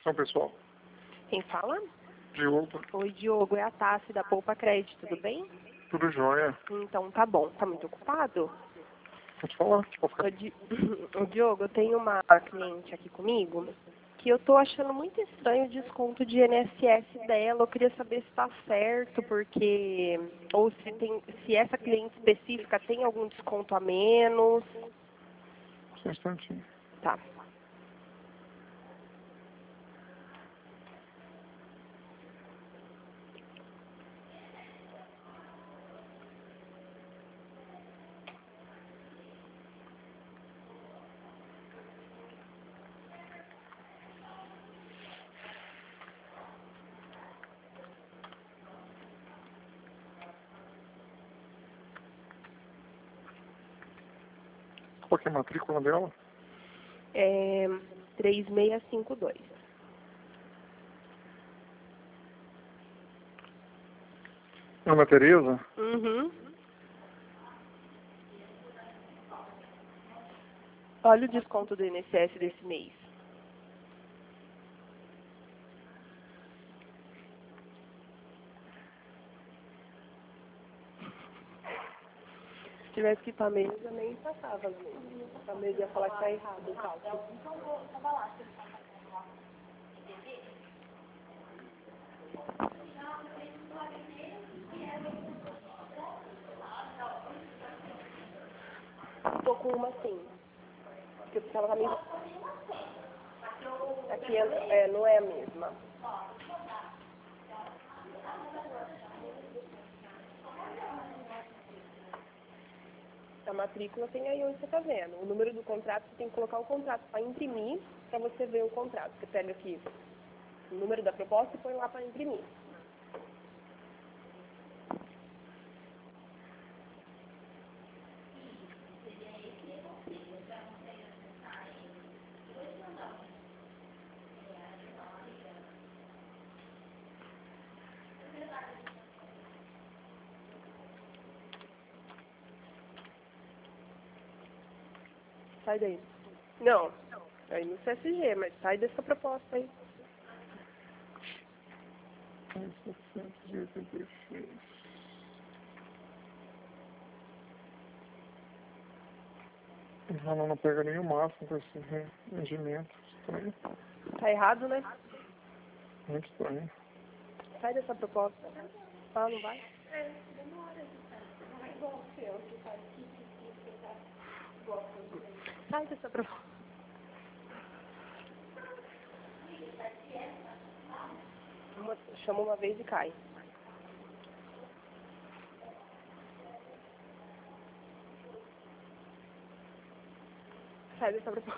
Identificação pessoal. Quem fala? Diogo. Oi, Diogo. É a Tassi da Poupa Crédito, tudo bem? Tudo jóia. Então, tá bom. Tá muito ocupado? Pode falar? Pode ficar. Ô, Diogo, eu tenho uma cliente aqui comigo que eu tô achando muito estranho o desconto de INSS dela. Eu queria saber se tá certo, porque... Ou se essa cliente específica tem algum desconto a menos. Só um instantinho. Tá. Qual que é a matrícula dela? É 3652. Ana Tereza? Uhum. Olha o desconto do INSS desse mês. Se tivesse que ir pra mesa, nem passava. A mesa ia falar que tá errado o cálculo. Tô com uma sim. Porque ela tá meio... Aqui não é a mesma. A matrícula tem aí onde você tá vendo. O número do contrato, você tem que colocar o contrato para imprimir, para você ver o contrato. Você pega aqui o número da proposta e põe lá para imprimir. Sai daí. Não, aí no CSG, mas sai dessa proposta aí. 786. Ela não pega nem o máximo com esse rendimento. Estranho. Tá errado, né? Muito estranho. Sai dessa proposta. Ah, não vai? Sai dessa proposta. Chama uma vez e cai. Sai dessa proposta.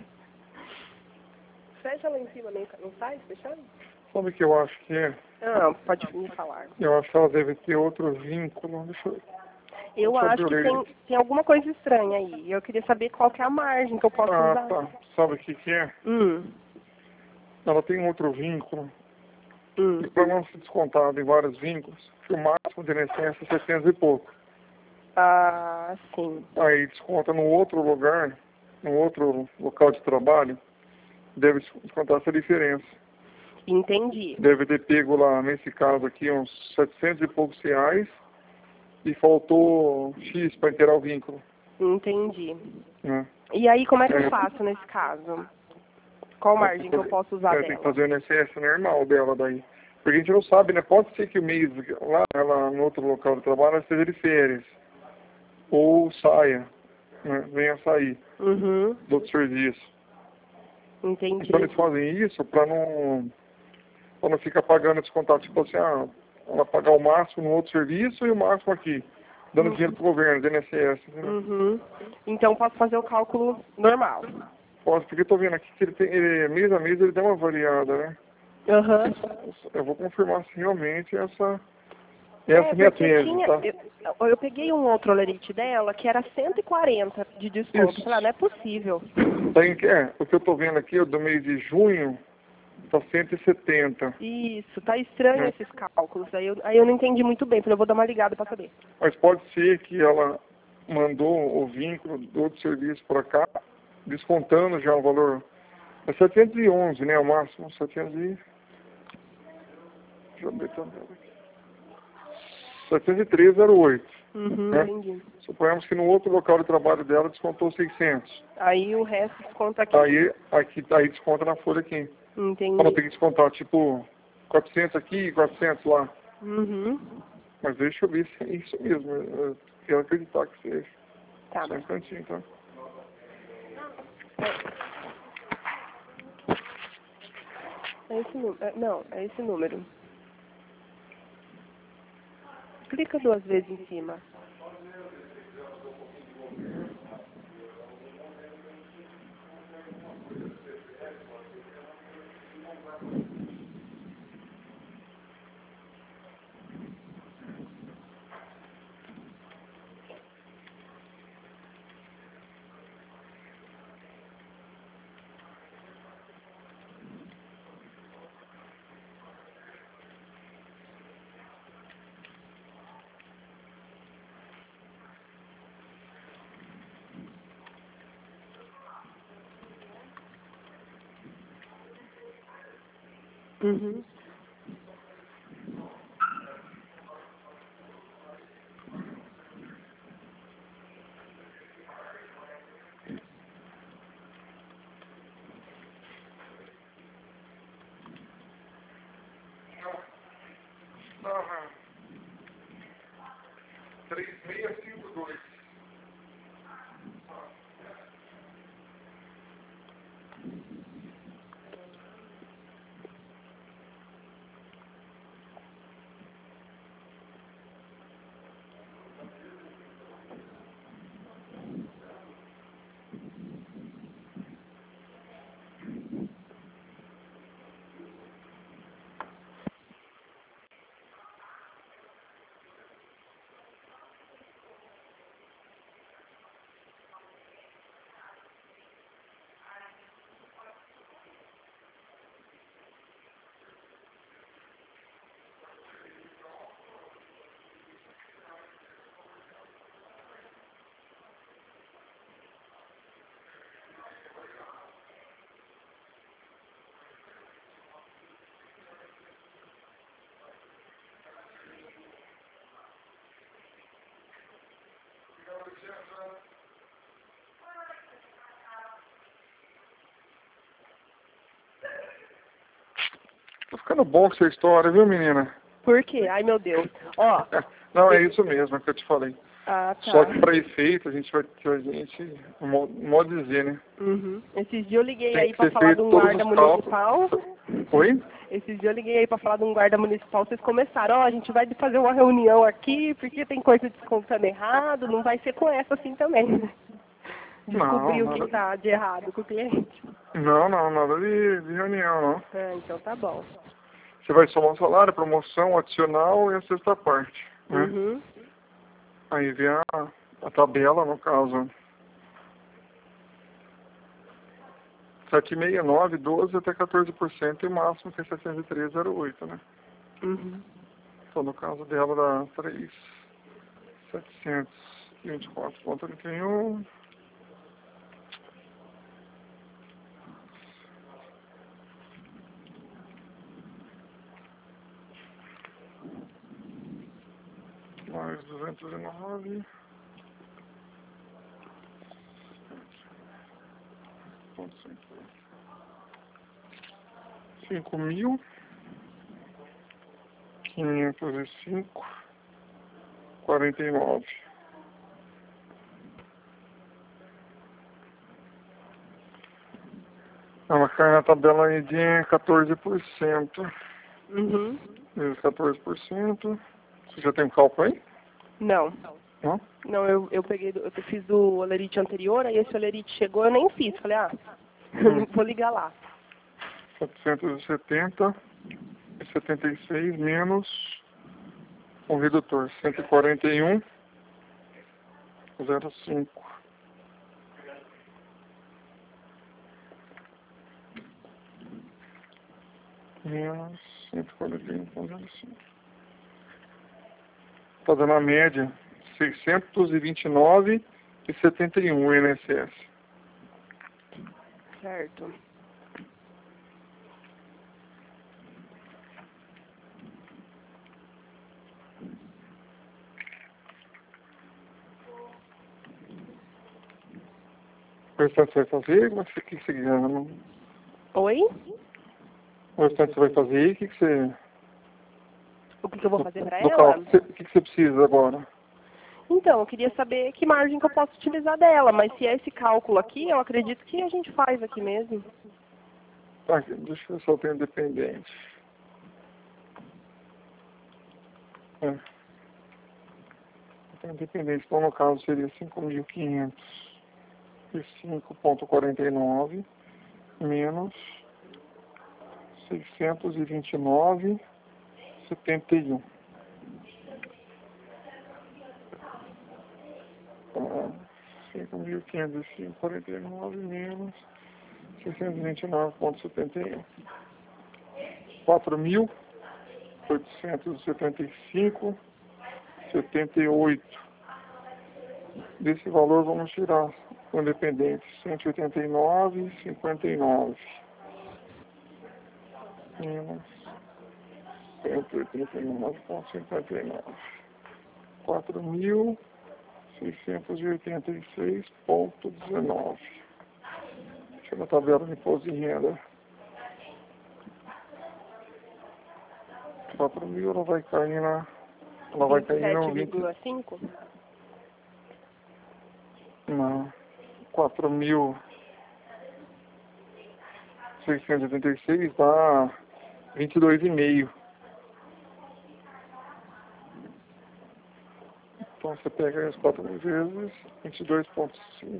Fecha lá em cima, não sai? Fechando? Sabe o que eu acho que é? Ah, pode me falar. Eu acho que ela deve ter outro vínculo. Eu acho que tem alguma coisa estranha aí. Eu queria saber qual que é a margem que eu posso usar. Tá. Sabe o que é? Ela tem outro vínculo. E para não ser descontado em vários vínculos, que o máximo de INSS é 700 e pouco. Ah, sim. Aí desconta no outro lugar, no outro local de trabalho, deve descontar essa diferença. Entendi. Deve ter pego lá, nesse caso aqui, uns 700 e poucos reais e faltou X para inteirar o vínculo. Entendi. Né? E aí, como é que eu faço nesse caso? Qual margem que eu posso usar dela? Tem que fazer o INSS normal dela daí. Porque a gente não sabe, né? Pode ser que o mês lá, ela no outro local de trabalho, ela esteja de férias. Ou saia, né? Venha sair do outro serviço. Entendi. Então eles fazem isso para não ficar pagando descontado. Tipo assim, ela pagar o máximo no outro serviço e o máximo aqui. Dando dinheiro pro governo, do INSS. Né? Então posso fazer o cálculo normal. Posso, porque eu tô vendo aqui que mês a mês ele dá uma variada, né? Eu vou confirmar se realmente essa me atende, tá? Eu peguei um outro olerite dela que era 140 de desconto. Falei, não é possível. O que eu tô vendo aqui, do mês de junho, tá 170. Isso, tá estranho esses cálculos. Aí eu não entendi muito bem, falei, eu vou dar uma ligada para saber. Mas pode ser que ela mandou o vínculo do outro serviço para cá, descontando já o valor É 711, né? O máximo, 700 e... Deixa eu ver também aqui. 703,08. Né? Entendi. Suponhamos que no outro local de trabalho dela descontou 600. Aí o resto desconta aqui. Aí desconta na folha aqui. Entendi. Ela tem que descontar, tipo, 400 aqui e 400 lá. Mas deixa eu ver se é isso mesmo. Eu quero acreditar que seja. Tá. Só um instantinho, tá? É esse número. Não, é esse número. Clica 2 vezes em cima. Uhum. Aham. 3652. Tá ficando bom com essa história, viu, menina? Por quê? Ai, meu Deus. Ó. Não, é isso mesmo, é o que eu te falei. Ah, tá. Só que para efeito, a gente vai ter modo de dizer, né? Esses dias eu liguei Tem aí que pra ser falar feito de um todos guarda os municipal. Oi? Esses dias eu liguei aí pra falar de um guarda municipal, vocês começaram, ó, a gente vai fazer uma reunião aqui, porque tem coisa descontando errado, não vai ser com essa assim também, né? Descobrir Não, o que nada... tá de errado com o cliente. Não, nada de reunião, não. Ah, então tá bom. Você vai somar o salário, promoção, adicional e a sexta parte, né? Aí vem a tabela, no caso, 769, 12 até 14% e o máximo que é 703,08, né? Então, no caso dela, dá 3.724,31. Mais 209. 5.505,49. Ela cai na tabela aí de 14%. Menos 14%. Você já tem um cálculo aí? Não. Não? Não, eu fiz do olerite anterior, aí esse olerite chegou, eu nem fiz. Falei, vou ligar lá. 770,76 menos um redutor, 141,05. Menos 141,05. Está dando a média 629,71 INSS. Certo. restante você vai fazer? Como é que você quer? Oi? O restante você vai fazer? O que você... O que eu vou fazer pra Do ela? cálculo, o que você precisa agora? Então, eu queria saber que margem que eu posso utilizar dela, mas se é esse cálculo aqui, eu acredito que a gente faz aqui mesmo. Tá, deixa eu ver se eu tenho dependente. É. Então, dependente, então no caso seria 5.505,49 menos 629,71. 5.505,49 menos 629,71. 4.875,78. Desse valor vamos tirar o independente 189,59 menos 189,59. 4.686,19. Deixa eu na tabela de imposto de renda. 4.000 ela vai cair na... Ela vai cair no 20... 27,5? Não. 4.686 dá 22,5. Então você pega as 4.000 vezes 22,5.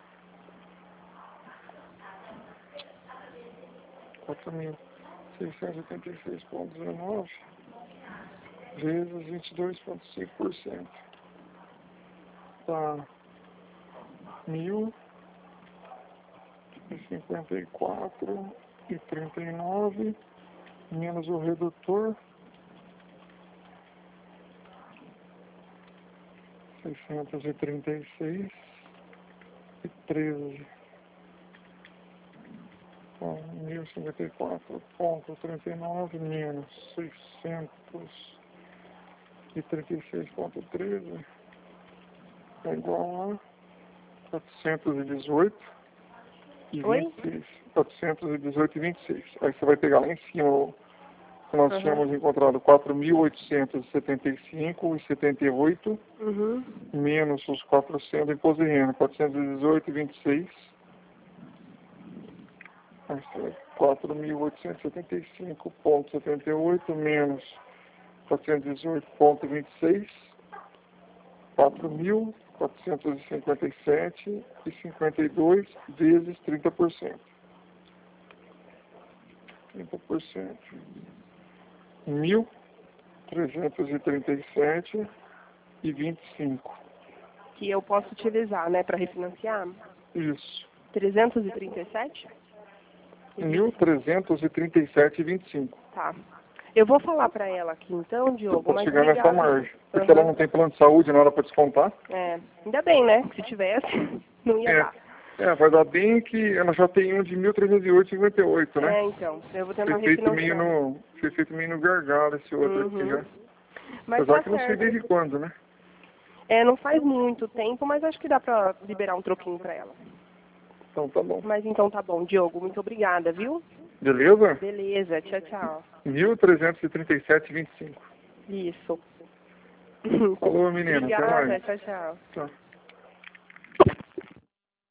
4.686,19 vezes 22,5%. Dá 1.054,39 menos o redutor 636,13. Então, 1.054,39 menos 636,13 é igual a 418 e 26. 418,26. Aí você vai pegar lá em cima o que nós tínhamos encontrado 4.875,78 menos os 400 do imposto de renda, 418,26. 4.875,78 menos 418,26, 4.457,52 vezes 30%. 30%. 1.337,25. Que eu posso utilizar, né, para refinanciar? Isso. 337? 1.337,25. Tá. Eu vou falar para ela aqui então, Diogo, Pode mas chegar nessa obrigada. margem. Porque ela não tem plano de saúde, nada para descontar. É, ainda bem, né? Se tivesse, não ia dar. Vai dar bem que ela já tem um de 1.308,58, né? É, então, eu vou tentar Foi feito refinanciar. meio no gargalo esse outro aqui já. Mas Apesar tá que não sei certo. desde quando, né? É, não faz muito tempo, mas acho que dá pra liberar um troquinho pra ela. Então tá bom. Mas então tá bom, Diogo, muito obrigada, viu? Beleza? Beleza, tchau, tchau. 1.337,25. Isso. Falou, menina. Obrigada, Até mais. tchau, tchau. Tchau.